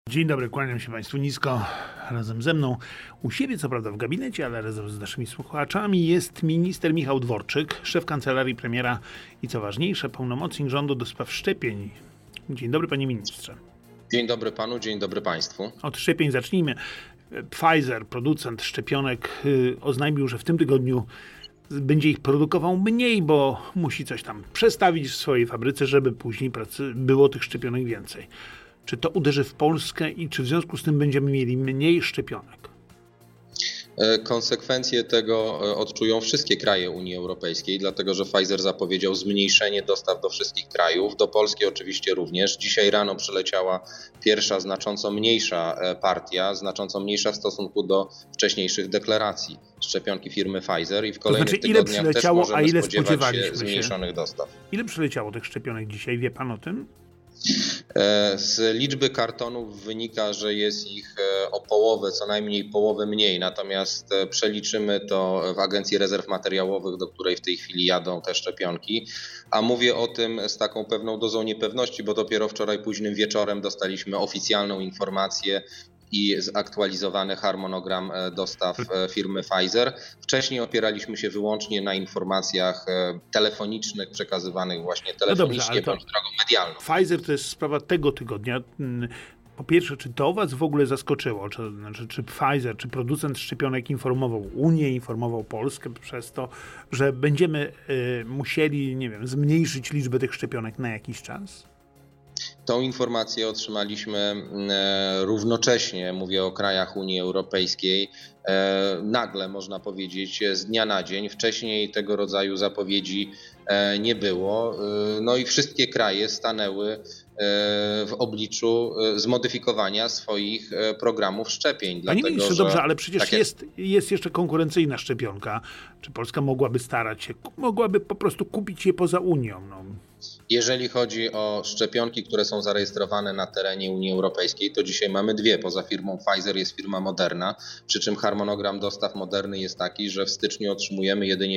Dzień dobry, kłaniam się Państwu nisko. Razem ze mną u siebie, co prawda w gabinecie, ale razem z naszymi słuchaczami jest minister Michał Dworczyk, szef kancelarii premiera i co ważniejsze, pełnomocnik rządu do spraw szczepień. Dzień dobry, panie ministrze. Dzień dobry panu, dzień dobry państwu. Od szczepień zacznijmy. Pfizer, producent szczepionek, oznajmił, że w tym tygodniu będzie ich produkował mniej, bo musi coś tam przestawić w swojej fabryce, żeby później było tych szczepionek więcej. Czy to uderzy w Polskę i czy w związku z tym będziemy mieli mniej szczepionek? Konsekwencje tego odczują wszystkie kraje Unii Europejskiej, dlatego że Pfizer zapowiedział zmniejszenie dostaw do wszystkich krajów, do Polski oczywiście również. Dzisiaj rano przyleciała pierwsza, znacząco mniejsza partia, znacząco mniejsza w stosunku do wcześniejszych deklaracji szczepionki firmy Pfizer i w kolejnych tygodniach też możemy spodziewać się zmniejszonych dostaw. Ile przyleciało tych szczepionek dzisiaj? Wie pan o tym? Z liczby kartonów wynika, że jest ich o połowę, co najmniej połowę mniej, natomiast przeliczymy to w Agencji Rezerw Materiałowych, do której w tej chwili jadą te szczepionki, a mówię o tym z taką pewną dozą niepewności, bo dopiero wczoraj późnym wieczorem dostaliśmy oficjalną informację i zaktualizowany harmonogram dostaw firmy Pfizer. Wcześniej opieraliśmy się wyłącznie na informacjach telefonicznych, przekazywanych właśnie telefonicznie bądź drogą medialną. Pfizer to jest sprawa tego tygodnia. Po pierwsze, czy to was w ogóle zaskoczyło? Czy Pfizer, czy producent szczepionek informował Unię, informował Polskę przez to, że będziemy musieli, nie wiem, zmniejszyć liczbę tych szczepionek na jakiś czas? Tą informację otrzymaliśmy równocześnie, mówię o krajach Unii Europejskiej, nagle można powiedzieć z dnia na dzień. Wcześniej tego rodzaju zapowiedzi nie było. No i wszystkie kraje stanęły w obliczu zmodyfikowania swoich programów szczepień. Panie ministrze, dobrze, ale przecież jest jeszcze konkurencyjna szczepionka. Czy Polska mogłaby po prostu kupić je poza Unią? No. Jeżeli chodzi o szczepionki, które są zarejestrowane na terenie Unii Europejskiej, to dzisiaj mamy dwie. Poza firmą Pfizer jest firma Moderna, przy czym harmonogram dostaw Moderny jest taki, że w styczniu otrzymujemy jedynie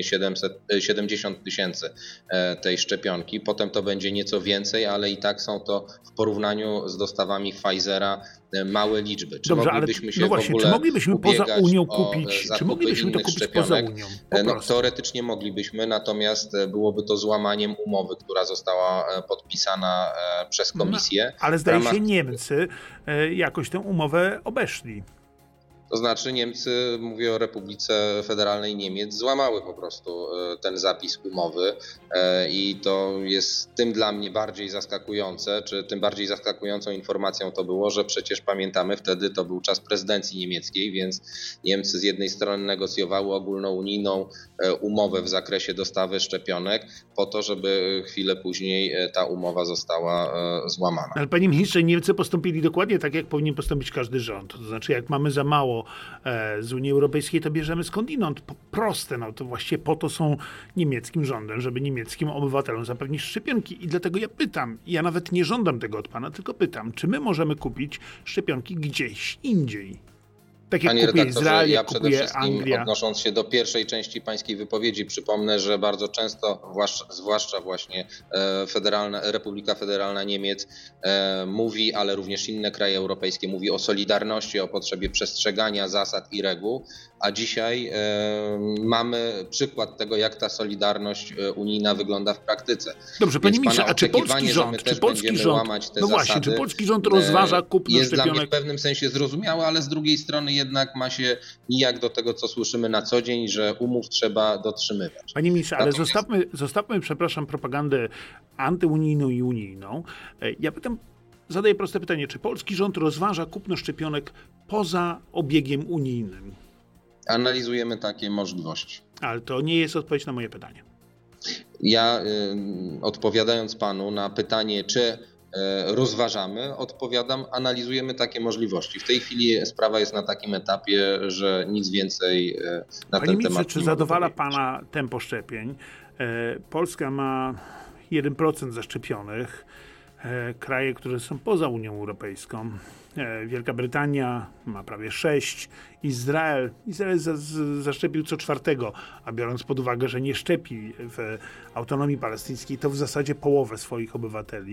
70 000 tej szczepionki. Potem to będzie nieco więcej, ale i tak są to w porównaniu z dostawami Pfizera małe liczby. Czy dobrze, moglibyśmy się no właśnie, w ogóle czy moglibyśmy poza Unią kupić? Czy moglibyśmy to kupić poza Unią? Teoretycznie moglibyśmy, natomiast byłoby to złamaniem umowy, która została podpisana przez Komisję. No, ale zdaje się Niemcy jakoś tę umowę obeszli. To znaczy Niemcy, mówię o Republice Federalnej Niemiec, złamały po prostu ten zapis umowy i to jest tym dla mnie bardziej zaskakujące, czy tym bardziej zaskakującą informacją to było, że przecież pamiętamy wtedy to był czas prezydencji niemieckiej, więc Niemcy z jednej strony negocjowały ogólnounijną umowę w zakresie dostawy szczepionek po to, żeby chwilę później ta umowa została złamana. Ale panie ministrze, Niemcy postąpili dokładnie tak, jak powinien postąpić każdy rząd. To znaczy, jak mamy za mało z Unii Europejskiej, to bierzemy skądinąd. Proste, no to właściwie po to są niemieckim rządem, żeby niemieckim obywatelom zapewnić szczepionki. I dlatego ja pytam, ja nawet nie żądam tego od pana, tylko pytam, czy my możemy kupić szczepionki gdzieś indziej? Tak jak Panie kupuje redaktorze, Izrael, ja jak przede kupuje wszystkim Anglia. Odnosząc się do pierwszej części pańskiej wypowiedzi, przypomnę, że bardzo często, zwłaszcza właśnie Republika Federalna Niemiec mówi, ale również inne kraje europejskie mówi o solidarności, o potrzebie przestrzegania zasad i reguł, a dzisiaj mamy przykład tego, jak ta solidarność unijna wygląda w praktyce. Dobrze, panie ministrze, a czy polski rząd rozważa kupno jest szczepionek? Dla mnie w pewnym sensie zrozumiałe, ale z drugiej strony jednak ma się nijak do tego, co słyszymy na co dzień, że umów trzeba dotrzymywać. Panie ministrze, ale zostawmy, przepraszam, propagandę antyunijną i unijną. Ja zadaję proste pytanie, czy polski rząd rozważa kupno szczepionek poza obiegiem unijnym? Analizujemy takie możliwości. Ale to nie jest odpowiedź na moje pytanie. Ja odpowiadając panu na pytanie, czy rozważamy, odpowiadam, analizujemy takie możliwości. W tej chwili sprawa jest na takim etapie, że nic więcej na ten temat czy zadowala pana tempo szczepień? Polska ma 1% zaszczepionych. Kraje, które są poza Unią Europejską. Wielka Brytania ma prawie 6. Izrael zaszczepił co 4, a biorąc pod uwagę, że nie szczepi w autonomii palestyńskiej, to w zasadzie połowę swoich obywateli.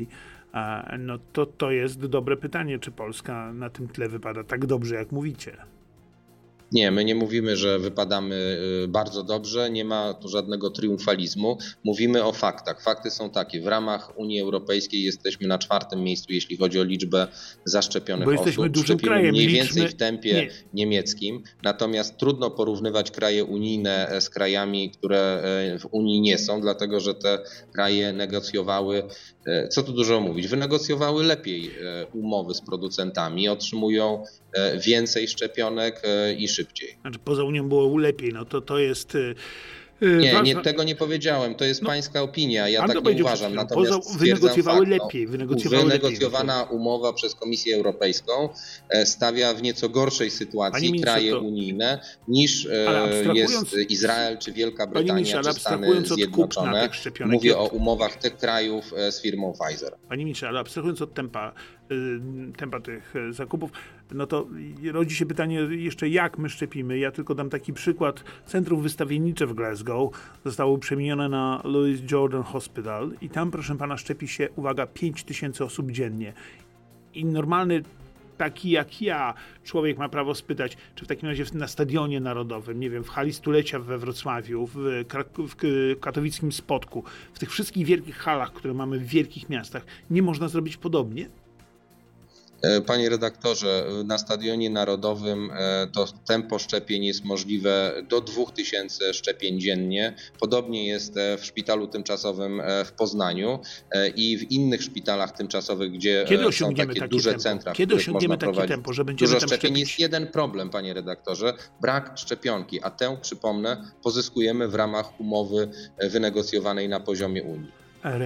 No to jest dobre pytanie, czy Polska na tym tle wypada tak dobrze, jak mówicie. Nie, my nie mówimy, że wypadamy bardzo dobrze, nie ma tu żadnego triumfalizmu. Mówimy o faktach. Fakty są takie. W ramach Unii Europejskiej jesteśmy na 4. miejscu, jeśli chodzi o liczbę zaszczepionych osób. Bo jesteśmy dużym Szczepimy krajem. mniej więcej w tempie niemieckim. Natomiast trudno porównywać kraje unijne z krajami, które w Unii nie są, dlatego że te kraje negocjowały, co tu dużo mówić, wynegocjowały lepiej umowy z producentami, otrzymują więcej szczepionek i szybciej. Znaczy poza Unią było lepiej, no to jest... Nie, tego nie powiedziałem. To jest pańska opinia. Ja tak nie uważam. Natomiast wynegocjowały lepiej. Wynegocjowana umowa przez Komisję Europejską stawia w nieco gorszej sytuacji kraje unijne niż jest Izrael czy Wielka Brytania czy Stany Zjednoczone. Mówię o umowach tych krajów z firmą Pfizer. Panie ministrze, ale abstrahując od tempa tych zakupów, no to rodzi się pytanie jeszcze, jak my szczepimy. Ja tylko dam taki przykład. Centrum wystawiennicze w Glasgow zostało przemienione na Louis Jordan Hospital i tam, proszę pana, szczepi się, uwaga, 5000 osób dziennie. I normalny, taki jak ja, człowiek ma prawo spytać, czy w takim razie na Stadionie Narodowym, nie wiem, w hali stulecia we Wrocławiu, w katowickim Spodku, w tych wszystkich wielkich halach, które mamy w wielkich miastach, nie można zrobić podobnie? Panie redaktorze, na Stadionie Narodowym to tempo szczepień jest możliwe do 2000 szczepień dziennie. Podobnie jest w szpitalu tymczasowym w Poznaniu i w innych szpitalach tymczasowych, gdzie są takie duże centra, kiedy osiągniemy takie tempo, że będziemy dużo szczepień? Jest jeden problem, panie redaktorze, brak szczepionki, a tę, przypomnę, pozyskujemy w ramach umowy wynegocjowanej na poziomie Unii.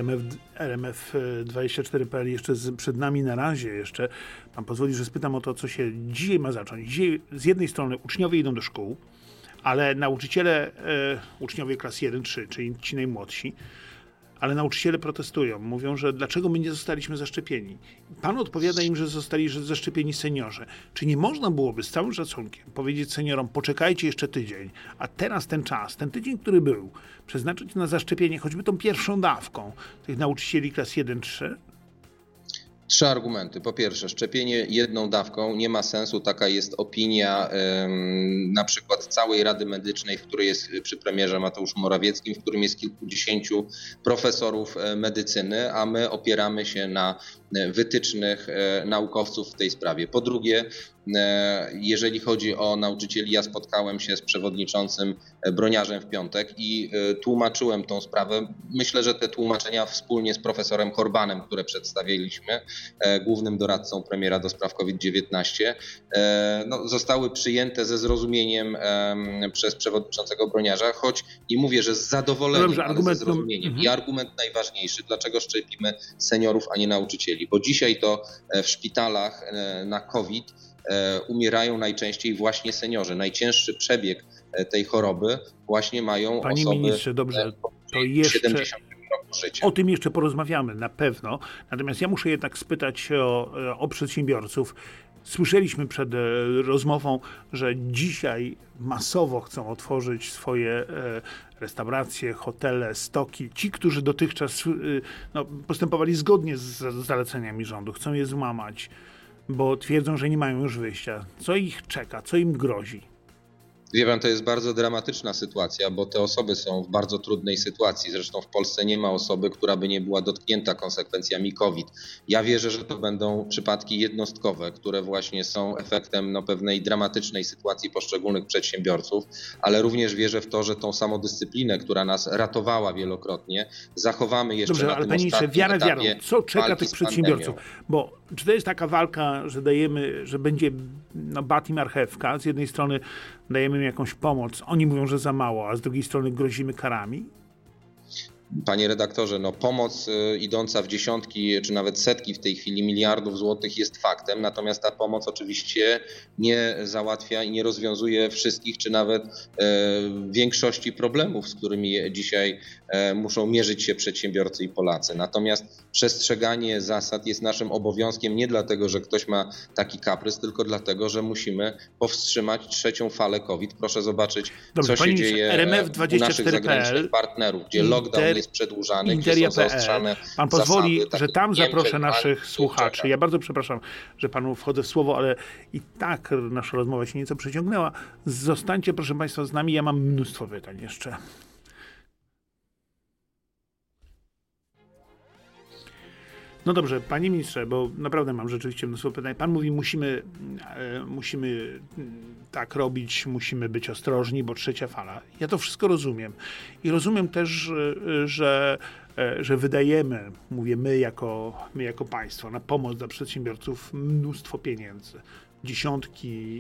RMF24.pl jeszcze przed nami na razie jeszcze. Pan pozwoli, że spytam o to, co się dzisiaj ma zacząć. Dzisiaj z jednej strony uczniowie idą do szkół, ale nauczyciele, uczniowie klas 1-3, czyli ci najmłodsi, ale nauczyciele protestują. Mówią, że dlaczego my nie zostaliśmy zaszczepieni. Pan odpowiada im, że zostali zaszczepieni seniorzy. Czy nie można byłoby z całym szacunkiem powiedzieć seniorom, poczekajcie jeszcze tydzień, a teraz ten czas, ten tydzień, który był, przeznaczyć na zaszczepienie choćby tą pierwszą dawką tych nauczycieli klas 1-3? 3 argumenty. Po pierwsze, szczepienie jedną dawką nie ma sensu. Taka jest opinia na przykład całej Rady Medycznej, w której jest przy premierze Mateuszu Morawieckim, w którym jest kilkudziesięciu profesorów medycyny, a my opieramy się na wytycznych naukowców w tej sprawie. Po drugie, jeżeli chodzi o nauczycieli, ja spotkałem się z przewodniczącym Broniarzem w piątek i tłumaczyłem tą sprawę. Myślę, że te tłumaczenia wspólnie z profesorem Horbanem, które przedstawiliśmy, głównym doradcą premiera do spraw COVID-19, zostały przyjęte ze zrozumieniem przez przewodniczącego Broniarza, choć nie mówię, że z zadowoleniem, ale ze zrozumieniem. I argument najważniejszy, dlaczego szczepimy seniorów, a nie nauczycieli, bo dzisiaj to w szpitalach na COVID umierają najczęściej właśnie seniorzy. Najcięższy przebieg tej choroby właśnie mają Panie osoby ministrze, dobrze, to jeszcze 70 roku życia. O tym jeszcze porozmawiamy na pewno. Natomiast ja muszę jednak spytać o przedsiębiorców. Słyszeliśmy przed rozmową, że dzisiaj masowo chcą otworzyć swoje restauracje, hotele, stoki. Ci, którzy dotychczas postępowali zgodnie z zaleceniami rządu, chcą je złamać, bo twierdzą, że nie mają już wyjścia. Co ich czeka? Co im grozi? Wie pan, to jest bardzo dramatyczna sytuacja, bo te osoby są w bardzo trudnej sytuacji. Zresztą w Polsce nie ma osoby, która by nie była dotknięta konsekwencjami COVID. Ja wierzę, że to będą przypadki jednostkowe, które właśnie są efektem pewnej dramatycznej sytuacji poszczególnych przedsiębiorców, ale również wierzę w to, że tą samodyscyplinę, która nas ratowała wielokrotnie, zachowamy jeszcze na tym ostatnim wiarę etapie wiarą. Co czeka tych przedsiębiorców? pandemią. Bo czy to jest taka walka, że będzie bat i marchewka? Z jednej strony dajemy im jakąś pomoc, oni mówią, że za mało, a z drugiej strony grozimy karami? Panie redaktorze, pomoc idąca w dziesiątki czy nawet setki w tej chwili miliardów złotych jest faktem, natomiast ta pomoc oczywiście nie załatwia i nie rozwiązuje wszystkich czy nawet większości problemów, z którymi dzisiaj muszą mierzyć się przedsiębiorcy i Polacy. Natomiast przestrzeganie zasad jest naszym obowiązkiem nie dlatego, że ktoś ma taki kaprys, tylko dlatego, że musimy powstrzymać 3. falę COVID. Proszę zobaczyć, co się dzieje u naszych zagranicznych partnerów, gdzie lockdown ten jest przedłużany, gdzie są zaostrzane Pan pozwoli, zasady, że tam Niemczech, zaproszę naszych Anglii, słuchaczy. Ja bardzo przepraszam, że panu wchodzę w słowo, ale i tak nasza rozmowa się nieco przeciągnęła. Zostańcie, proszę państwa, z nami. Ja mam mnóstwo pytań jeszcze. No dobrze, panie ministrze, bo naprawdę mam rzeczywiście mnóstwo pytań. Pan mówi, musimy tak robić, musimy być ostrożni, bo trzecia fala. Ja to wszystko rozumiem. I rozumiem też, że wydajemy, mówię my jako państwo, na pomoc dla przedsiębiorców mnóstwo pieniędzy. Dziesiątki,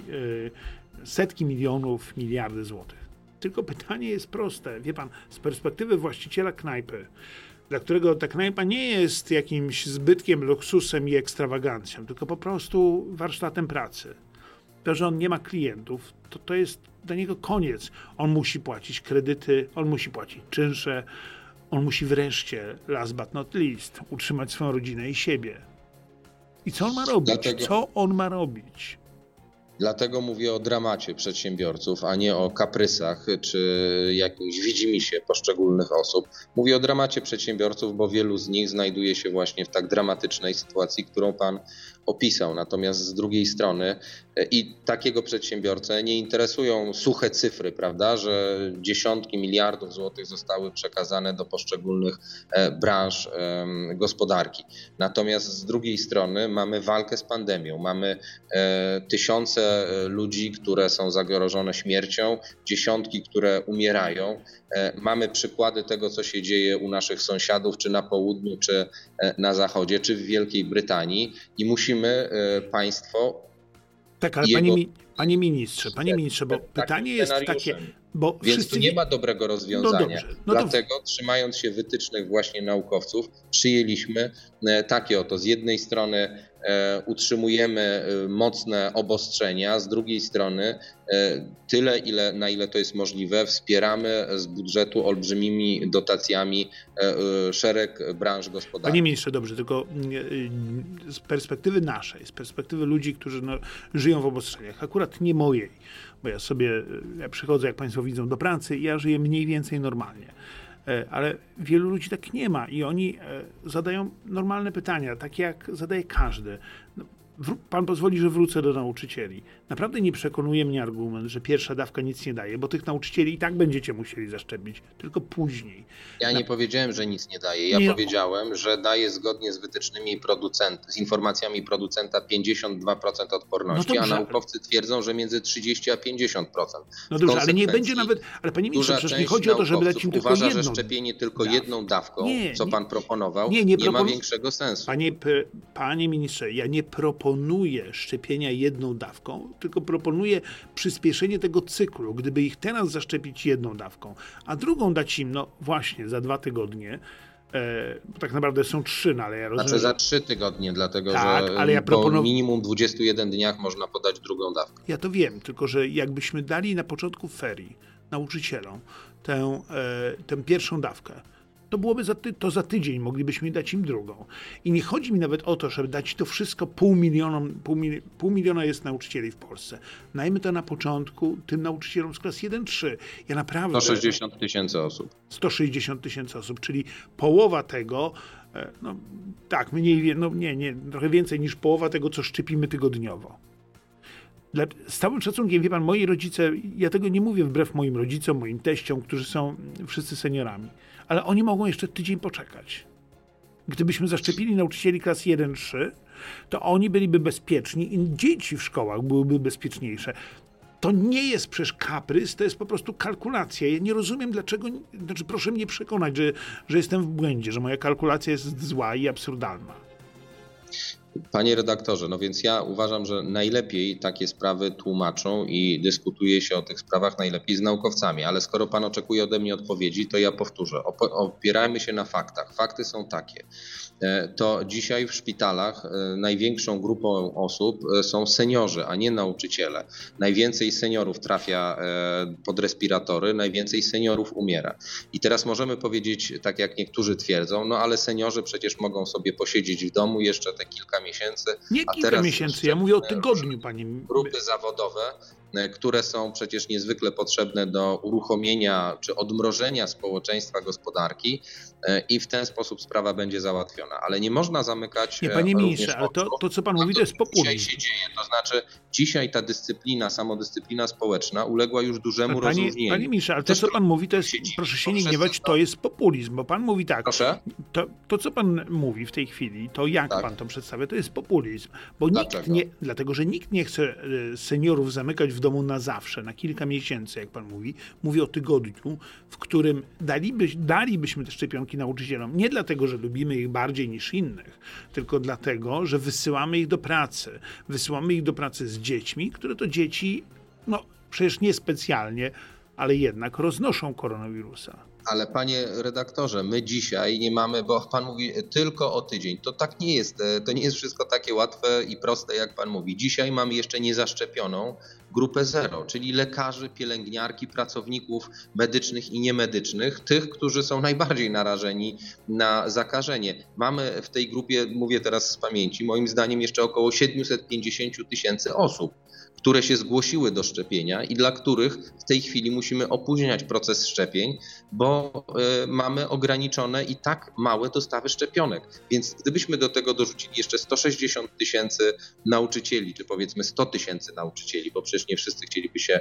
setki milionów, miliardy złotych. Tylko pytanie jest proste. Wie pan, z perspektywy właściciela knajpy, dla którego ta knajpa nie jest jakimś zbytkiem, luksusem i ekstrawagancją, tylko po prostu warsztatem pracy. To, że on nie ma klientów, to jest dla niego koniec. On musi płacić kredyty, on musi płacić czynsze, on musi wreszcie, last but not least, utrzymać swoją rodzinę i siebie. I co on ma robić? Co on ma robić? Dlatego mówię o dramacie przedsiębiorców, a nie o kaprysach czy jakimś widzimisię poszczególnych osób. Mówię o dramacie przedsiębiorców, bo wielu z nich znajduje się właśnie w tak dramatycznej sytuacji, którą pan opisał. Natomiast z drugiej strony i takiego przedsiębiorcę nie interesują suche cyfry, prawda, że dziesiątki miliardów złotych zostały przekazane do poszczególnych branż gospodarki. Natomiast z drugiej strony mamy walkę z pandemią, mamy tysiące ludzi, które są zagrożone śmiercią, dziesiątki, które umierają. Mamy przykłady tego, co się dzieje u naszych sąsiadów, czy na południu, czy na zachodzie, czy w Wielkiej Brytanii i musimy państwo... Tak, ale panie ministrze, bo pytanie jest takie... Bo więc tu nie ma dobrego rozwiązania. Dlatego, trzymając się wytycznych właśnie naukowców, przyjęliśmy takie oto. Z jednej strony utrzymujemy mocne obostrzenia, z drugiej strony tyle, na ile to jest możliwe, wspieramy z budżetu olbrzymimi dotacjami szereg branż gospodarczych. Panie ministrze, dobrze, tylko z perspektywy naszej, z perspektywy ludzi, którzy żyją w obostrzeniach, akurat nie mojej, bo ja przychodzę, jak państwo widzą, do pracy i ja żyję mniej więcej normalnie. Ale wielu ludzi tak nie ma i oni zadają normalne pytania, takie jak zadaje każdy. Pan pozwoli, że wrócę do nauczycieli. Naprawdę nie przekonuje mnie argument, że pierwsza dawka nic nie daje, bo tych nauczycieli i tak będziecie musieli zaszczepić, tylko później. Ja nie powiedziałem, że nic nie daje. Ja powiedziałem, że daje zgodnie z wytycznymi z informacjami producenta 52% odporności, a naukowcy twierdzą, że między 30 a 50%. No dobrze, ale nie będzie nawet... Ale panie ministrze, przecież nie chodzi o to, żeby dać im tylko jedną. Uważa, że szczepienie tylko jedną dawką, co pan proponował, nie ma większego sensu. Panie ministrze, ja nie proponuję szczepienia jedną dawką, tylko proponuję przyspieszenie tego cyklu. Gdyby ich teraz zaszczepić jedną dawką, a drugą dać im, właśnie za 2 tygodnie, bo tak naprawdę są 3, ale ja rozumiem... Znaczy za 3 tygodnie, dlatego że ale po minimum 21 dniach można podać drugą dawkę. Ja to wiem, tylko że jakbyśmy dali na początku ferii nauczycielom tę pierwszą dawkę, to byłoby za tydzień, moglibyśmy dać im drugą. I nie chodzi mi nawet o to, żeby dać to wszystko pół miliona jest nauczycieli w Polsce. Dajmy to na początku tym nauczycielom z klas 1-3. Ja naprawdę... 160 tysięcy osób. 160 tysięcy osób, czyli połowa tego, tak, mniej, trochę więcej niż połowa tego, co szczepimy tygodniowo. Z całym szacunkiem, wie pan, moi rodzice, ja tego nie mówię wbrew moim rodzicom, moim teściom, którzy są wszyscy seniorami, ale oni mogą jeszcze tydzień poczekać. Gdybyśmy zaszczepili nauczycieli klas 1-3, to oni byliby bezpieczni i dzieci w szkołach byłyby bezpieczniejsze. To nie jest przecież kaprys, to jest po prostu kalkulacja. Ja nie rozumiem, dlaczego, proszę mnie przekonać, że jestem w błędzie, że moja kalkulacja jest zła i absurdalna. Panie redaktorze, więc ja uważam, że najlepiej takie sprawy tłumaczą i dyskutuje się o tych sprawach najlepiej z naukowcami, ale skoro pan oczekuje ode mnie odpowiedzi, to ja powtórzę. Opierajmy się na faktach. Fakty są takie. To dzisiaj w szpitalach największą grupą osób są seniorzy, a nie nauczyciele. Najwięcej seniorów trafia pod respiratory, najwięcej seniorów umiera. I teraz możemy powiedzieć, tak jak niektórzy twierdzą, ale seniorzy przecież mogą sobie posiedzieć w domu jeszcze te kilka miesięcy. Nie kilka miesięcy, ja mówię o tygodniu, panie. Grupy zawodowe które są przecież niezwykle potrzebne do uruchomienia czy odmrożenia społeczeństwa, gospodarki i w ten sposób sprawa będzie załatwiona. Ale nie można zamykać. Nie, panie ministrze, ale to co pan mówi, to jest populizm. Dzisiaj się dzieje, to znaczy dzisiaj ta dyscyplina, samodyscyplina społeczna uległa już dużemu rozluźnieniu. Panie ministrze, ale to co pan mówi, to jest, proszę się nie gniewać, to jest populizm, bo pan mówi tak. Proszę? To co pan mówi w tej chwili, to jak pan to przedstawia, to jest populizm. Bo dlatego, że nikt nie chce seniorów zamykać w domu na zawsze, na kilka miesięcy, jak pan mówi. Mówi o tygodniu, w którym dalibyśmy te szczepionki nauczycielom. Nie dlatego, że lubimy ich bardziej niż innych, tylko dlatego, że wysyłamy ich do pracy. Wysyłamy ich do pracy z dziećmi, które to dzieci, przecież nie specjalnie, ale jednak roznoszą koronawirusa. Ale panie redaktorze, my dzisiaj nie mamy, bo pan mówi tylko o tydzień. To tak nie jest. To nie jest wszystko takie łatwe i proste, jak pan mówi. Dzisiaj mamy jeszcze niezaszczepioną grupę zero, czyli lekarzy, pielęgniarki, pracowników medycznych i niemedycznych, tych, którzy są najbardziej narażeni na zakażenie. Mamy w tej grupie, mówię teraz z pamięci, moim zdaniem jeszcze około 750 000 osób, które się zgłosiły do szczepienia i dla których w tej chwili musimy opóźniać proces szczepień, bo mamy ograniczone i tak małe dostawy szczepionek. Więc gdybyśmy do tego dorzucili jeszcze 160 000 nauczycieli, czy powiedzmy 100 000 nauczycieli, bo przecież nie wszyscy chcieliby się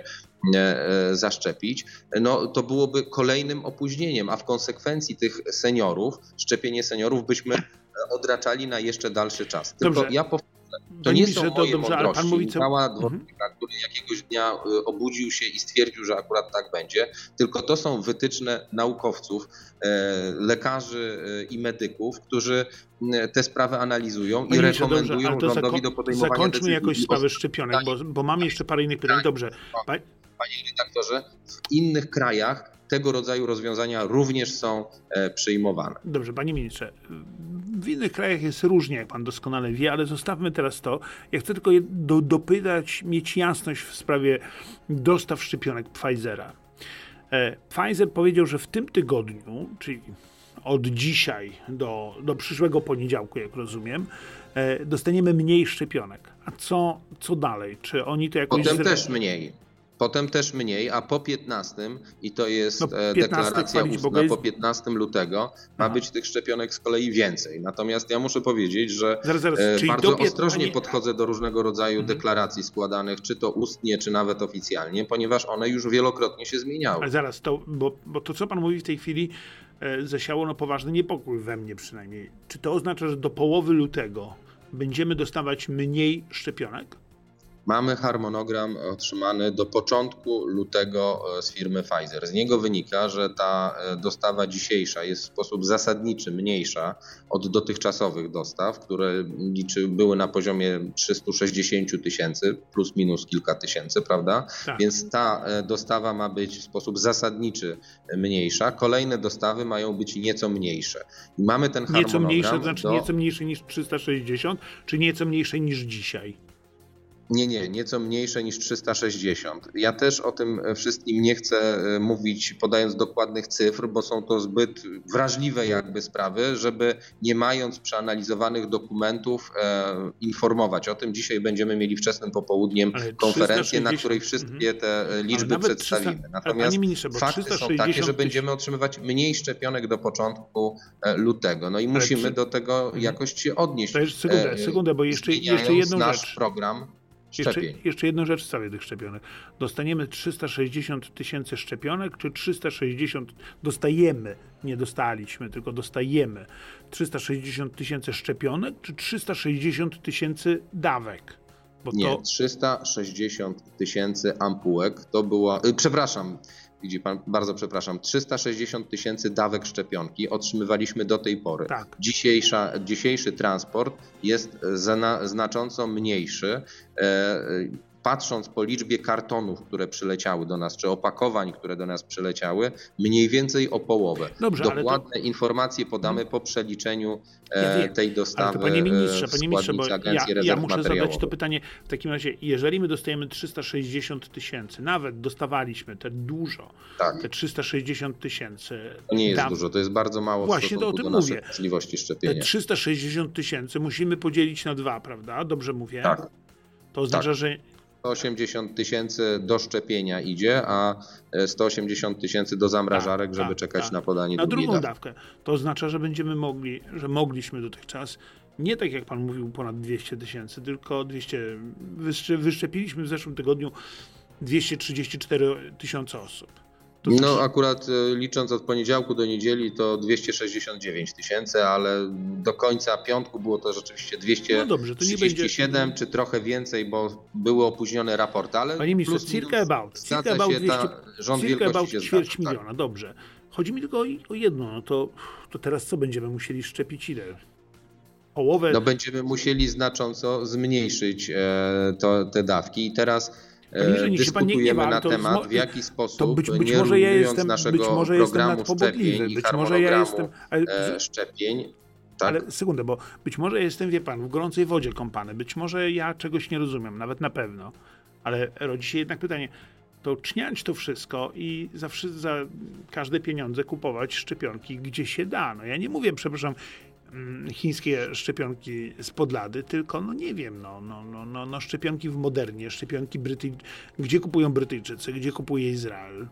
zaszczepić, to byłoby kolejnym opóźnieniem, a w konsekwencji tych seniorów, szczepienie seniorów byśmy odraczali na jeszcze dalszy czas. Tylko Dobrze. ja to nie są moje mądrości. Michała Dworczyka, który jakiegoś dnia obudził się i stwierdził, że akurat tak będzie, tylko to są wytyczne naukowców, lekarzy i medyków, którzy te sprawy analizują i rekomendują rządowi do podejmowania decyzji. Zakończmy jakoś sprawę szczepionek, bo mamy jeszcze parę innych pytań. Dobrze. Panie redaktorze, w innych krajach tego rodzaju rozwiązania również są przyjmowane. Dobrze, panie ministrze, w innych krajach jest różnie, jak pan doskonale wie, ale zostawmy teraz to. Ja chcę tylko dopytać, mieć jasność w sprawie dostaw szczepionek Pfizera. Pfizer powiedział, że w tym tygodniu, czyli od dzisiaj do przyszłego poniedziałku, jak rozumiem, dostaniemy mniej szczepionek. A co dalej? Czy oni to jakoś... Potem też mniej, a po 15, i to jest deklaracja ustna, po 15 lutego ma być tych szczepionek z kolei więcej. Natomiast ja muszę powiedzieć, że bardzo ostrożnie podchodzę do różnego rodzaju deklaracji składanych, czy to ustnie, czy nawet oficjalnie, ponieważ one już wielokrotnie się zmieniały. Ale zaraz, bo to co pan mówi w tej chwili zasiało poważny niepokój we mnie przynajmniej. Czy to oznacza, że do połowy lutego będziemy dostawać mniej szczepionek? Mamy harmonogram otrzymany do początku lutego z firmy Pfizer. Z niego wynika, że ta dostawa dzisiejsza jest w sposób zasadniczy mniejsza od dotychczasowych dostaw, które były na poziomie 360 000 plus minus kilka tysięcy, prawda? Tak. Więc ta dostawa ma być w sposób zasadniczy mniejsza. Kolejne dostawy mają być nieco mniejsze. I mamy ten harmonogram. Nieco mniejsze, to znaczy nieco mniejsze niż 360, czy nieco mniejsze niż dzisiaj? Nie, nieco mniejsze niż 360. Ja też o tym wszystkim nie chcę mówić podając dokładnych cyfr, bo są to zbyt wrażliwe jakby sprawy, żeby nie mając przeanalizowanych dokumentów informować o tym. Dzisiaj będziemy mieli wczesnym popołudniem konferencję, na której wszystkie te liczby przedstawimy. Natomiast fakty są takie, że będziemy otrzymywać mniej szczepionek do początku lutego. No i musimy do tego jakoś się odnieść. To jest sekundę, bo jeszcze jedną nasz program. Jeszcze jedną rzecz w sprawie tych szczepionek. Dostaniemy 360 000 szczepionek, czy 360 dostajemy, nie dostaliśmy, tylko dostajemy 360 000 szczepionek, czy 360 000 dawek? Nie, 360 000 ampułek to była, widzi pan, bardzo przepraszam, 360 000 dawek szczepionki otrzymywaliśmy do tej pory. Tak. Dzisiejszy transport jest znacząco mniejszy. Patrząc po liczbie kartonów, które przyleciały do nas, czy opakowań, które do nas przyleciały, mniej więcej o połowę. Dobrze, dokładne informacje podamy po przeliczeniu tej dostawy. Panie ministrze, bo ja muszę zadać to pytanie. W takim razie, jeżeli my dostajemy 360 000, nawet dostawaliśmy te dużo, te 360 000. To nie jest dużo, to jest bardzo mało właśnie w stosunku do naszej możliwości szczepienia. Te 360 000 musimy podzielić na 2, prawda? Dobrze mówię? Tak. To oznacza, że 180 tysięcy do szczepienia idzie, a 180 tysięcy do zamrażarek, żeby czekać na podanie na drugiej drugą dawki. dawkę. To oznacza, że będziemy mogli, że mogliśmy dotychczas, nie tak jak pan mówił, ponad 200 tysięcy, tylko 200, wyszczepiliśmy w zeszłym tygodniu 234 tysiące osób. To No znaczy, akurat licząc od poniedziałku do niedzieli to 269 tysięcy, ale do końca piątku było to rzeczywiście 237 czy trochę więcej, bo były opóźnione raporty, ale panie ministrze, circa about rząd wielkości się ćwierć zgadza, miliona, dobrze. Chodzi mi tylko o jedno, no to teraz co będziemy musieli szczepić ile? Połowę? No będziemy musieli znacząco zmniejszyć te dawki i teraz dyskutujemy na temat, w jaki sposób, nie rujnując naszego programu szczepień i harmonogramu szczepień. Tak? Ale sekundę, bo być może jestem, wie pan, w gorącej wodzie kąpany, być może ja czegoś nie rozumiem, nawet na pewno, ale rodzi się jednak pytanie, to czniać to wszystko i za każde pieniądze kupować szczepionki, gdzie się da. No ja nie mówię, przepraszam, chińskie szczepionki z podlady, tylko no nie wiem, no szczepionki w Modernie, szczepionki gdzie kupują Brytyjczycy, gdzie kupuje Izrael.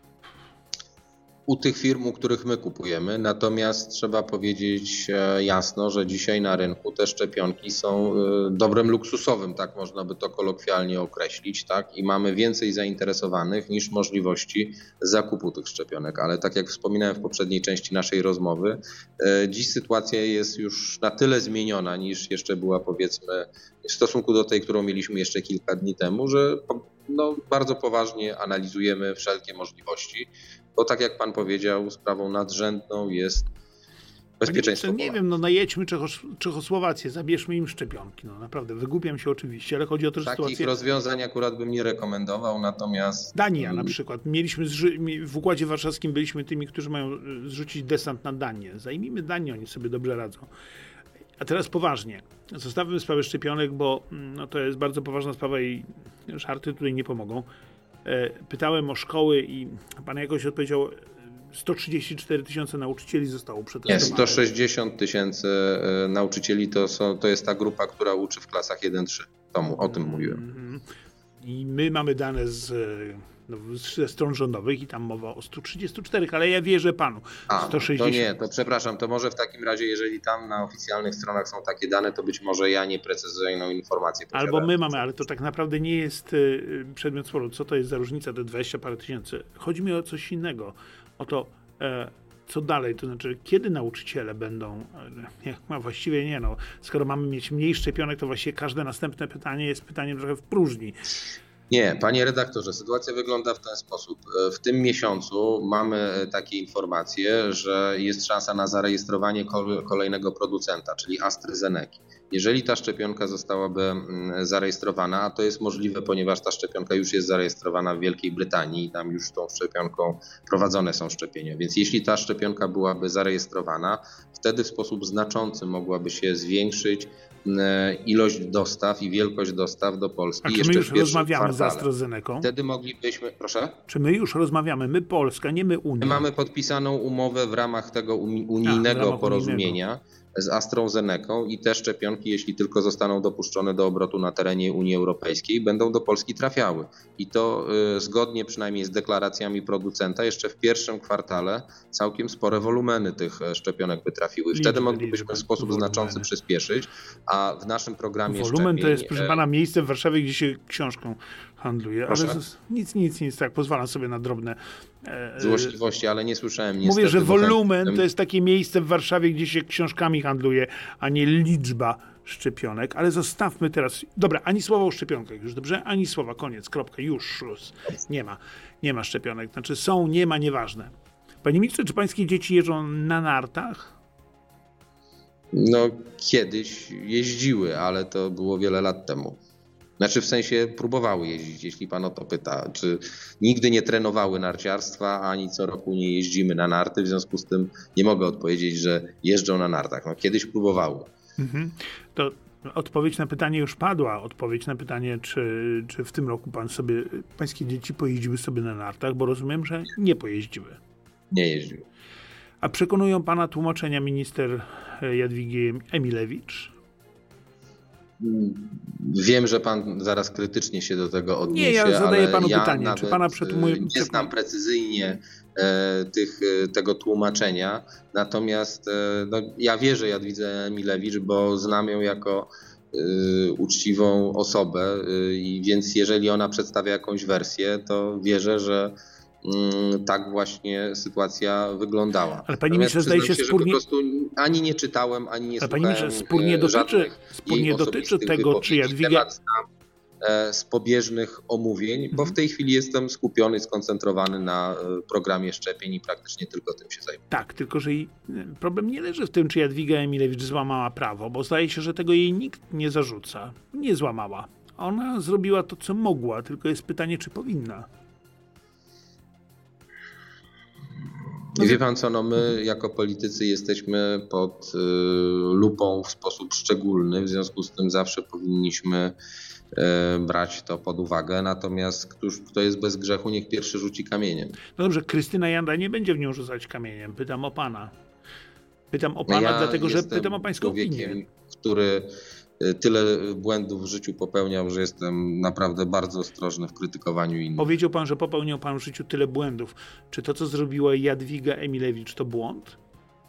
U tych firm, u których my kupujemy, natomiast trzeba powiedzieć jasno, że dzisiaj na rynku te szczepionki są dobrem luksusowym, tak można by to kolokwialnie określić, tak? I mamy więcej zainteresowanych niż możliwości zakupu tych szczepionek, ale tak jak wspominałem w poprzedniej części naszej rozmowy, dziś sytuacja jest już na tyle zmieniona niż jeszcze była, powiedzmy, w stosunku do tej, którą mieliśmy jeszcze kilka dni temu, że bardzo poważnie analizujemy wszelkie możliwości, bo tak jak pan powiedział, sprawą nadrzędną jest bezpieczeństwo Polaków. Nie wiem, najedźmy Czechosłowację, zabierzmy im szczepionki. No naprawdę, wygłupiam się oczywiście, ale chodzi o to, że Takich rozwiązań akurat bym nie rekomendował, natomiast... Dania na przykład. W Układzie Warszawskim byliśmy tymi, którzy mają zrzucić desant na Danię. Zajmijmy Danię, oni sobie dobrze radzą. A teraz poważnie. Zostawmy sprawę szczepionek, bo to jest bardzo poważna sprawa i żarty tutaj nie pomogą. Pytałem o szkoły i pan jakoś odpowiedział, 134 tysiące nauczycieli zostało przetestowanych. Nie, 160 tysięcy nauczycieli to jest ta grupa, która uczy w klasach 1-3. O tym mówiłem. I my mamy dane ze stron rządowych i tam mowa o 134, ale ja wierzę panu. 160. To przepraszam, to może w takim razie, jeżeli tam na oficjalnych stronach są takie dane, to być może ja nieprecyzyjną informację posiadam. Albo my mamy, ale to tak naprawdę nie jest przedmiot sporu. Co to jest za różnica, te 20 parę tysięcy? Chodzi mi o coś innego. O to, co dalej, to znaczy kiedy nauczyciele będą, właściwie nie, skoro mamy mieć mniej szczepionek, to właściwie każde następne pytanie jest pytaniem trochę w próżni. Nie, panie redaktorze, sytuacja wygląda w ten sposób. W tym miesiącu mamy takie informacje, że jest szansa na zarejestrowanie kolejnego producenta, czyli AstraZeneca. Jeżeli ta szczepionka zostałaby zarejestrowana, a to jest możliwe, ponieważ ta szczepionka już jest zarejestrowana w Wielkiej Brytanii i tam już tą szczepionką prowadzone są szczepienia, więc jeśli ta szczepionka byłaby zarejestrowana, wtedy w sposób znaczący mogłaby się zwiększyć ilość dostaw i wielkość dostaw do Polski. A czy my już rozmawiamy z AstraZeneką? Wtedy moglibyśmy, proszę? Czy my już rozmawiamy, my Polska, nie my Unia? My mamy podpisaną umowę w ramach tego unijnego porozumienia z AstraZeneką i te szczepionki, jeśli tylko zostaną dopuszczone do obrotu na terenie Unii Europejskiej, będą do Polski trafiały. I to zgodnie przynajmniej z deklaracjami producenta jeszcze w pierwszym kwartale całkiem spore wolumeny tych szczepionek by trafiły. Wtedy moglibyśmy w sposób znaczący przyspieszyć, a w naszym programie wolumen to jest, proszę pana, miejsce w Warszawie, gdzie się książką handluje. Proszę? Ale nic, tak, pozwalam sobie na drobne złośliwości, ale nie słyszałem niestety. Mówię, że wolumen to jest takie miejsce w Warszawie, gdzie się książkami handluje, a nie liczba szczepionek, ale zostawmy teraz, dobra, ani słowa o szczepionkach już, dobrze? Ani słowa, koniec, kropka, już, szluz. Nie ma szczepionek, znaczy są, nie ma, nieważne. Panie ministrze, czy pańskie dzieci jeżdżą na nartach? No, kiedyś jeździły, ale to było wiele lat temu. Znaczy w sensie próbowały jeździć, jeśli pan o to pyta. Czy nigdy nie trenowały narciarstwa, ani co roku nie jeździmy na narty, w związku z tym nie mogę odpowiedzieć, że jeżdżą na nartach. No, kiedyś próbowały. To odpowiedź na pytanie już padła. Odpowiedź na pytanie, czy w tym roku pańskie dzieci pojeździły sobie na nartach, bo rozumiem, że nie pojeździły. Nie jeździły. A przekonują pana tłumaczenia minister Jadwigi Emilewicz? Wiem, że pan zaraz krytycznie się do tego odniesie. Nie, ja zadaję panu ja pytanie, czy pana nie znam precyzyjnie tego tłumaczenia, natomiast ja wierzę Jadwidze Emilewicz, bo znam ją jako uczciwą osobę, i więc jeżeli ona przedstawia jakąś wersję, to wierzę, że tak właśnie sytuacja wyglądała. Ale pani ministrze, zdaje się, że po prostu ani nie czytałem, ani nie słuchałem spór nie dotyczy tego, czy Jadwiga... z pobieżnych omówień, bo w tej chwili jestem skupiony, skoncentrowany na programie szczepień i praktycznie tylko tym się zajmuję. Tak, tylko że problem nie leży w tym, czy Jadwiga Emilewicz złamała prawo, bo zdaje się, że tego jej nikt nie zarzuca. Nie złamała. Ona zrobiła to, co mogła, tylko jest pytanie, czy powinna. Wie pan co, my jako politycy jesteśmy pod lupą w sposób szczególny, w związku z tym zawsze powinniśmy brać to pod uwagę, natomiast kto jest bez grzechu, niech pierwszy rzuci kamieniem. No dobrze, Krystyna Janda nie będzie w nią rzucać kamieniem, pytam o pana. Dlatego że pytam o pańską opinię. Który tyle błędów w życiu popełniał, że jestem naprawdę bardzo ostrożny w krytykowaniu innych. Powiedział pan, że popełniał pan w życiu tyle błędów. Czy to, co zrobiła Jadwiga Emilewicz, to błąd?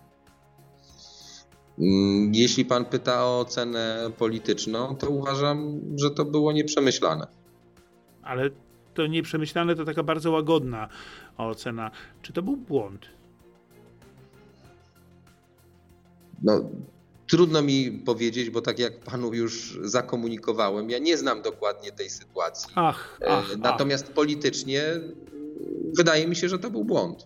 Jeśli pan pyta o ocenę polityczną, to uważam, że to było nieprzemyślane. Ale to nieprzemyślane to taka bardzo łagodna ocena. Czy to był błąd? Trudno mi powiedzieć, bo tak jak panu już zakomunikowałem, ja nie znam dokładnie tej sytuacji. Natomiast politycznie wydaje mi się, że to był błąd.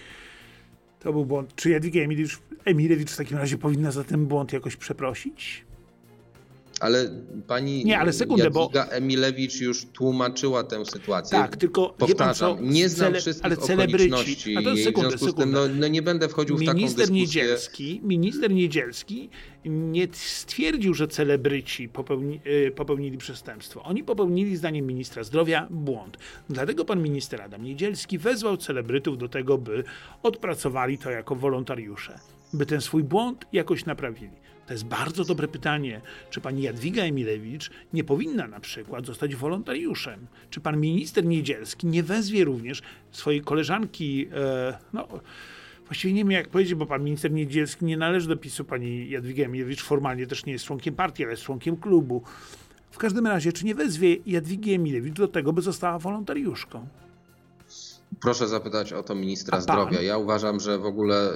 To był błąd. Czy Jadwiga Emilewicz w takim razie powinna za ten błąd jakoś przeprosić? Ale pani Jadwiga Emilewicz już tłumaczyła tę sytuację. Tak, tylko powtarzam, nie znam wszystkich okoliczności. A to jest sekundę. Z tym, nie będę wchodził w taką dyskusję. Minister Niedzielski nie stwierdził, że celebryci popełnili przestępstwo. Oni popełnili, zdaniem ministra zdrowia, błąd. Dlatego pan minister Adam Niedzielski wezwał celebrytów do tego, by odpracowali to jako wolontariusze. By ten swój błąd jakoś naprawili. To jest bardzo dobre pytanie, czy pani Jadwiga Emilewicz nie powinna na przykład zostać wolontariuszem? Czy pan minister Niedzielski nie wezwie również swojej koleżanki, właściwie nie wiem jak powiedzieć, bo pan minister Niedzielski nie należy do PiS-u, pani Jadwiga Emilewicz formalnie też nie jest członkiem partii, ale jest członkiem klubu. W każdym razie, czy nie wezwie Jadwigi Emilewicz do tego, by została wolontariuszką? Proszę zapytać o to ministra zdrowia. Ja uważam, że w ogóle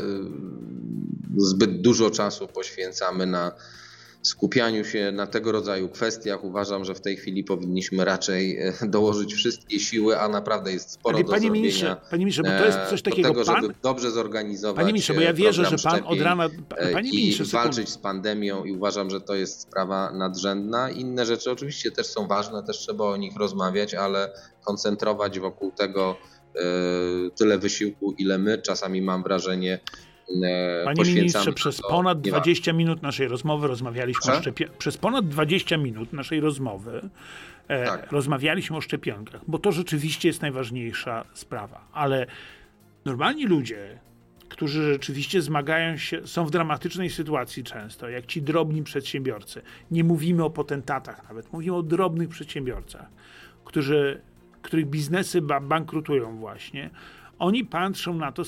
zbyt dużo czasu poświęcamy na skupianiu się na tego rodzaju kwestiach. Uważam, że w tej chwili powinniśmy raczej dołożyć wszystkie siły, a naprawdę jest sporo do zrobienia. Panie ministrze, bo to jest coś takiego, do tego, żeby dobrze zorganizować Panie ministrze, bo ja wierzę, że pan od rana... Panie ministrze, i walczyć z pandemią i uważam, że to jest sprawa nadrzędna. Inne rzeczy oczywiście też są ważne, też trzeba o nich rozmawiać, ale koncentrować wokół tego tyle wysiłku, ile my czasami, mam wrażenie, Panie ministrze, przez ponad 20 minut naszej rozmowy rozmawialiśmy o szczepionkach. Przez ponad 20 minut naszej rozmowy rozmawialiśmy o szczepionkach, bo to rzeczywiście jest najważniejsza sprawa. Ale normalni ludzie, którzy rzeczywiście zmagają się, są w dramatycznej sytuacji często, jak ci drobni przedsiębiorcy. Nie mówimy o potentatach nawet, mówimy o drobnych przedsiębiorcach, których biznesy bankrutują właśnie. Oni patrzą na to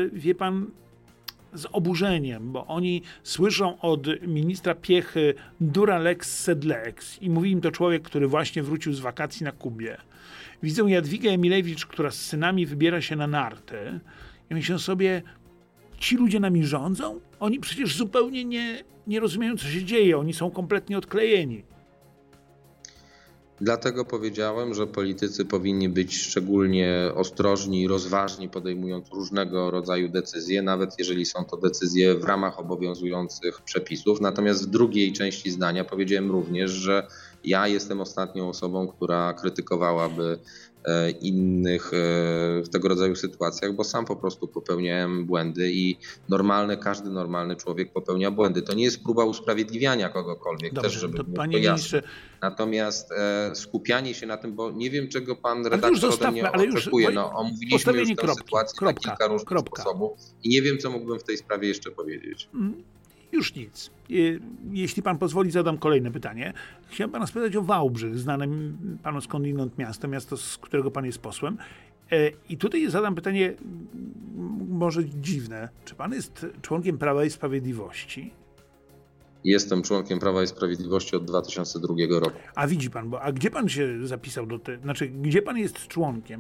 z oburzeniem, bo oni słyszą od ministra Piechy dura lex sed lex i mówi im to człowiek, który właśnie wrócił z wakacji na Kubie. Widzą Jadwigę Emilewicz, która z synami wybiera się na narty i myślą sobie, ci ludzie nami rządzą? Oni przecież zupełnie nie rozumieją, co się dzieje. Oni są kompletnie odklejeni. Dlatego powiedziałem, że politycy powinni być szczególnie ostrożni i rozważni, podejmując różnego rodzaju decyzje, nawet jeżeli są to decyzje w ramach obowiązujących przepisów. Natomiast w drugiej części zdania powiedziałem również, że ja jestem ostatnią osobą, która krytykowałaby innych w tego rodzaju sytuacjach, bo sam po prostu popełniałem błędy i każdy normalny człowiek popełnia błędy. To nie jest próba usprawiedliwiania kogokolwiek. Dobrze, też, żeby to było panie ministrze... Natomiast skupianie się na tym, bo nie wiem, czego pan redaktor ode mnie oczekuje. Omówiliśmy już tę sytuację na kilka różnych sposobów i nie wiem, co mógłbym w tej sprawie jeszcze powiedzieć. Już nic. Jeśli pan pozwoli, zadam kolejne pytanie. Chciałem pana spytać o Wałbrzych, znane panu skądinąd miasto, z którego pan jest posłem. I tutaj zadam pytanie może dziwne. Czy pan jest członkiem Prawa i Sprawiedliwości? Jestem członkiem Prawa i Sprawiedliwości od 2002 roku. A widzi pan, a gdzie pan się zapisał gdzie pan jest członkiem?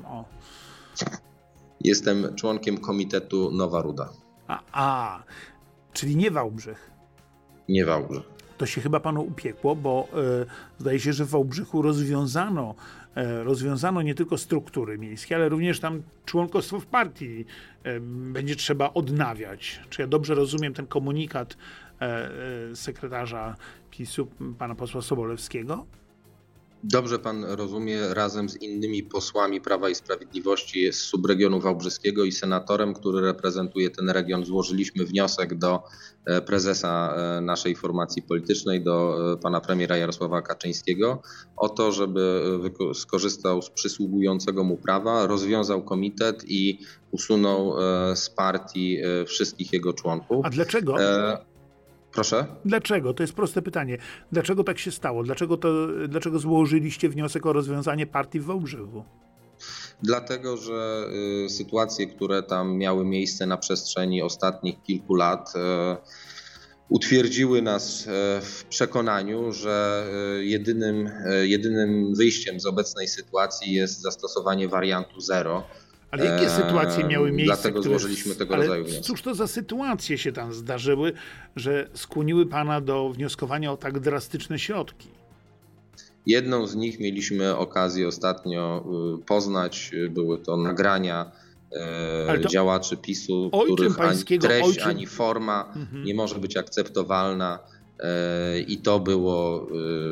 Jestem członkiem Komitetu Nowa Ruda. Czyli nie Wałbrzych. Nie Wałbrzych. To się chyba panu upiekło, bo zdaje się, że w Wałbrzychu rozwiązano nie tylko struktury miejskie, ale również tam członkostwo w partii będzie trzeba odnawiać. Czy ja dobrze rozumiem ten komunikat sekretarza PiS-u, pana posła Sobolewskiego? Dobrze pan rozumie, razem z innymi posłami Prawa i Sprawiedliwości z subregionu wałbrzyskiego i senatorem, który reprezentuje ten region, złożyliśmy wniosek do prezesa naszej formacji politycznej, do pana premiera Jarosława Kaczyńskiego o to, żeby skorzystał z przysługującego mu prawa, rozwiązał komitet i usunął z partii wszystkich jego członków. A dlaczego? Proszę? Dlaczego? To jest proste pytanie. Dlaczego tak się stało? Dlaczego złożyliście wniosek o rozwiązanie partii w Wałbrzychu? Dlatego, że sytuacje, które tam miały miejsce na przestrzeni ostatnich kilku lat, utwierdziły nas w przekonaniu, że jedynym wyjściem z obecnej sytuacji jest zastosowanie wariantu zero. Ale jakie sytuacje miały miejsce? Dlatego złożyliśmy tego rodzaju wniosek. Cóż to za sytuacje się tam zdarzyły, że skłoniły pana do wnioskowania o tak drastyczne środki? Jedną z nich mieliśmy okazję ostatnio poznać. Były to nagrania działaczy PiS-u, których ani treść, ani forma nie może być akceptowalna. I to było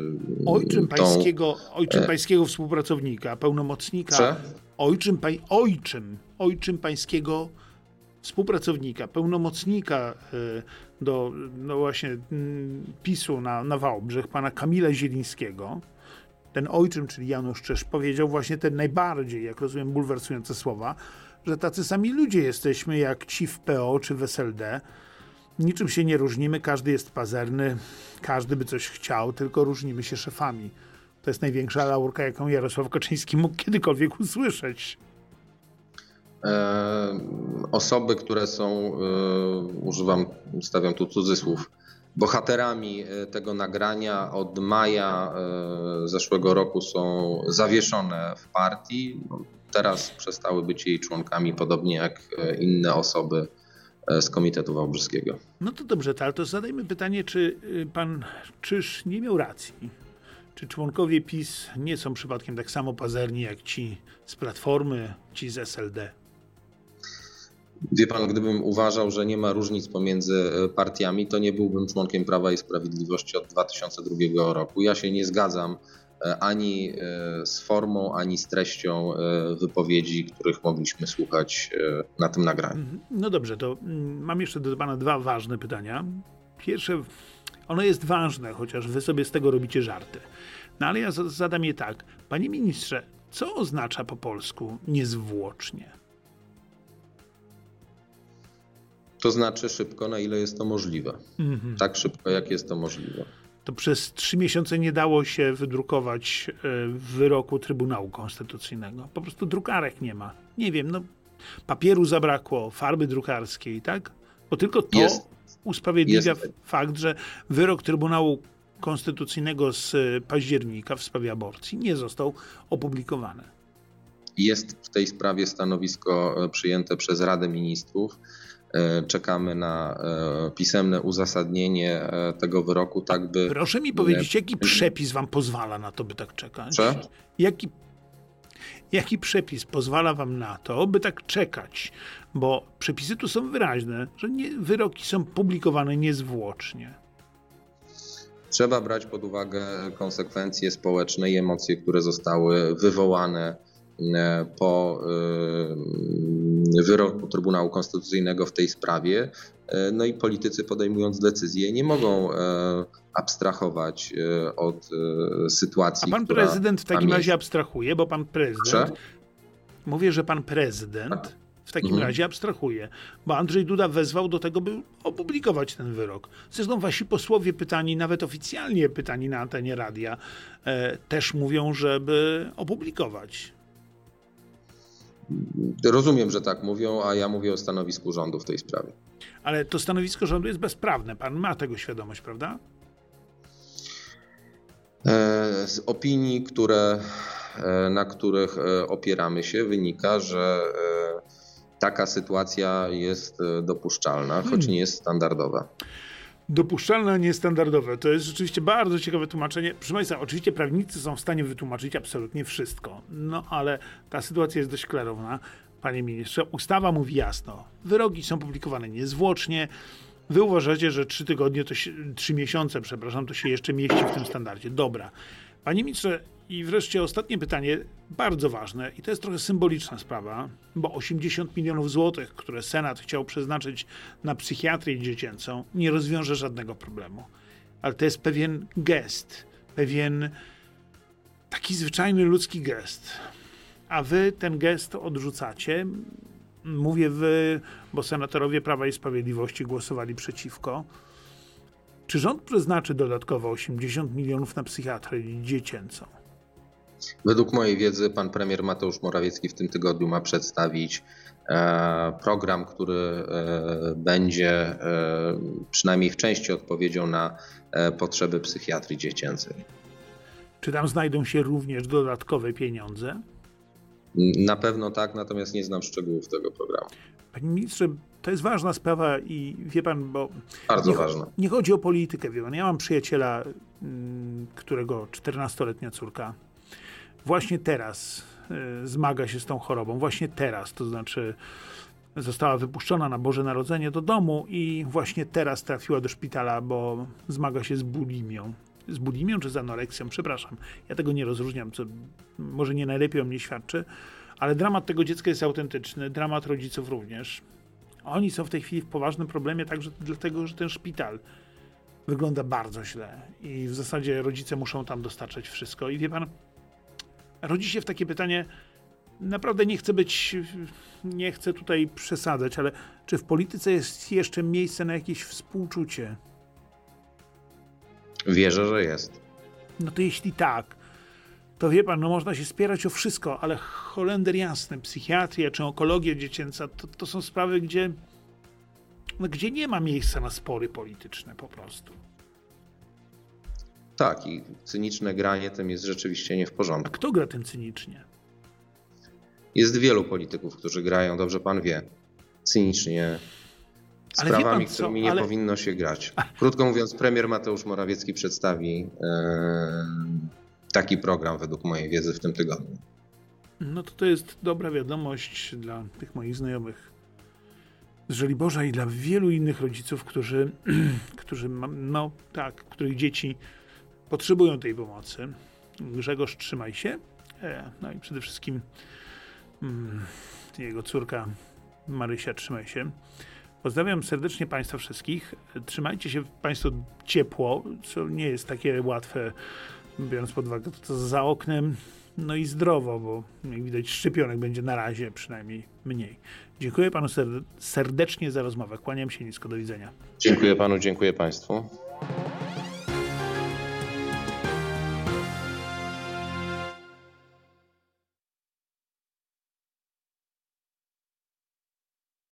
ojczym pańskiego współpracownika, pełnomocnika. Ojczym pańskiego współpracownika, pełnomocnika do właśnie PiS-u na Wałbrzych, pana Kamila Zielińskiego. Ten ojczym, czyli Janusz Czyż, powiedział właśnie te najbardziej, jak rozumiem, bulwersujące słowa, że tacy sami ludzie jesteśmy jak ci w PO czy w SLD. Niczym się nie różnimy, każdy jest pazerny, każdy by coś chciał, tylko różnimy się szefami. To jest największa laurka, jaką Jarosław Kaczyński mógł kiedykolwiek usłyszeć. Osoby, które są, stawiam tu cudzysłów, bohaterami tego nagrania od maja zeszłego roku są zawieszone w partii. Teraz przestały być jej członkami, podobnie jak inne osoby z Komitetu Wałbrzyskiego. No to dobrze, ale to zadajmy pytanie, czy pan Czyż nie miał racji? Czy członkowie PiS nie są przypadkiem tak samo pazerni jak ci z Platformy, ci z SLD? Wie pan, gdybym uważał, że nie ma różnic pomiędzy partiami, to nie byłbym członkiem Prawa i Sprawiedliwości od 2002 roku. Ja się nie zgadzam ani z formą, ani z treścią wypowiedzi, których mogliśmy słuchać na tym nagraniu. No dobrze, to mam jeszcze do pana dwa ważne pytania. Pierwsze, ono jest ważne, chociaż wy sobie z tego robicie żarty. No ale ja zadam je tak. Panie ministrze, co oznacza po polsku niezwłocznie? To znaczy szybko, na ile jest to możliwe. Tak szybko, jak jest to możliwe. To przez 3 miesiące nie dało się wydrukować wyroku Trybunału Konstytucyjnego. Po prostu drukarek nie ma. Nie wiem, papieru zabrakło, farby drukarskiej, tak? Bo tylko to usprawiedliwia fakt, że wyrok Trybunału Konstytucyjnego z października w sprawie aborcji nie został opublikowany. Jest w tej sprawie stanowisko przyjęte przez Radę Ministrów. Czekamy na pisemne uzasadnienie tego wyroku, tak by... Proszę mi powiedzieć, jaki przepis wam pozwala na to, by tak czekać? Jaki przepis pozwala wam na to, by tak czekać? Bo przepisy tu są wyraźne, że wyroki są publikowane niezwłocznie. Trzeba brać pod uwagę konsekwencje społeczne i emocje, które zostały wywołane po wyroku Trybunału Konstytucyjnego w tej sprawie. No i politycy, podejmując decyzje, nie mogą abstrahować od sytuacji. A pan prezydent w takim razie abstrahuje, bo pan prezydent... Mówię, że pan prezydent w takim razie abstrahuję, bo Andrzej Duda wezwał do tego, by opublikować ten wyrok. Zresztą wasi posłowie pytani, nawet oficjalnie pytani na antenie radia, też mówią, żeby opublikować. Rozumiem, że tak mówią, a ja mówię o stanowisku rządu w tej sprawie. Ale to stanowisko rządu jest bezprawne. Pan ma tego świadomość, prawda? Z opinii, na których opieramy się, wynika, że taka sytuacja jest dopuszczalna, choć nie jest standardowa. Dopuszczalne, niestandardowe. To jest rzeczywiście bardzo ciekawe tłumaczenie. Proszę Państwa, oczywiście prawnicy są w stanie wytłumaczyć absolutnie wszystko. No ale ta sytuacja jest dość klarowna. Panie ministrze, ustawa mówi jasno. Wyroki są publikowane niezwłocznie. Wy uważacie, że 3 miesiące, to się jeszcze mieści w tym standardzie. Dobra. Panie ministrze, i wreszcie ostatnie pytanie, bardzo ważne, i to jest trochę symboliczna sprawa, bo 80 milionów złotych, które Senat chciał przeznaczyć na psychiatrię dziecięcą, nie rozwiąże żadnego problemu. Ale to jest pewien gest, pewien taki zwyczajny ludzki gest. A wy ten gest odrzucacie. Mówię wy, bo senatorowie Prawa i Sprawiedliwości głosowali przeciwko. Czy rząd przeznaczy dodatkowo 80 milionów na psychiatrię dziecięcą? Według mojej wiedzy pan premier Mateusz Morawiecki w tym tygodniu ma przedstawić program, który będzie przynajmniej w części odpowiedzią na potrzeby psychiatrii dziecięcej. Czy tam znajdą się również dodatkowe pieniądze? Na pewno tak, natomiast nie znam szczegółów tego programu. Panie ministrze, to jest ważna sprawa i wie pan, bo... Bardzo ważna. Nie chodzi o politykę, wie pan. Ja mam przyjaciela, którego 14-letnia córka właśnie teraz zmaga się z tą chorobą. Właśnie teraz, to znaczy została wypuszczona na Boże Narodzenie do domu i właśnie teraz trafiła do szpitala, bo zmaga się z bulimią. Z bulimią czy z anoreksją? Przepraszam. Ja tego nie rozróżniam, co może nie najlepiej o mnie świadczy, ale dramat tego dziecka jest autentyczny, dramat rodziców również. Oni są w tej chwili w poważnym problemie także dlatego, że ten szpital wygląda bardzo źle i w zasadzie rodzice muszą tam dostarczać wszystko. I wie pan, rodzi się w takie pytanie, naprawdę nie chcę tutaj przesadzać, ale czy w polityce jest jeszcze miejsce na jakieś współczucie? Wierzę, że jest. No to jeśli tak, to wie pan, no można się spierać o wszystko, ale Holender jasny, psychiatria czy onkologia dziecięca, to są sprawy, gdzie nie ma miejsca na spory polityczne po prostu. Tak, i cyniczne granie tym jest rzeczywiście nie w A porządku. kto gra tym cynicznie? Jest wielu polityków, którzy grają, dobrze pan wie, cynicznie, sprawami, którymi nie powinno się grać. Krótko mówiąc, premier Mateusz Morawiecki przedstawi taki program według mojej wiedzy w tym tygodniu. No to jest dobra wiadomość dla tych moich znajomych z Żoliborza i dla wielu innych rodziców, których dzieci potrzebują tej pomocy. Grzegorz, trzymaj się. No i przede wszystkim jego córka Marysia, trzymaj się. Pozdrawiam serdecznie Państwa wszystkich. Trzymajcie się Państwo ciepło, co nie jest takie łatwe, biorąc pod uwagę to, co za oknem. No i zdrowo, bo jak widać szczepionek będzie na razie przynajmniej mniej. Dziękuję Panu serdecznie za rozmowę. Kłaniam się nisko. Do widzenia. Dziękuję Panu, dziękuję Państwu.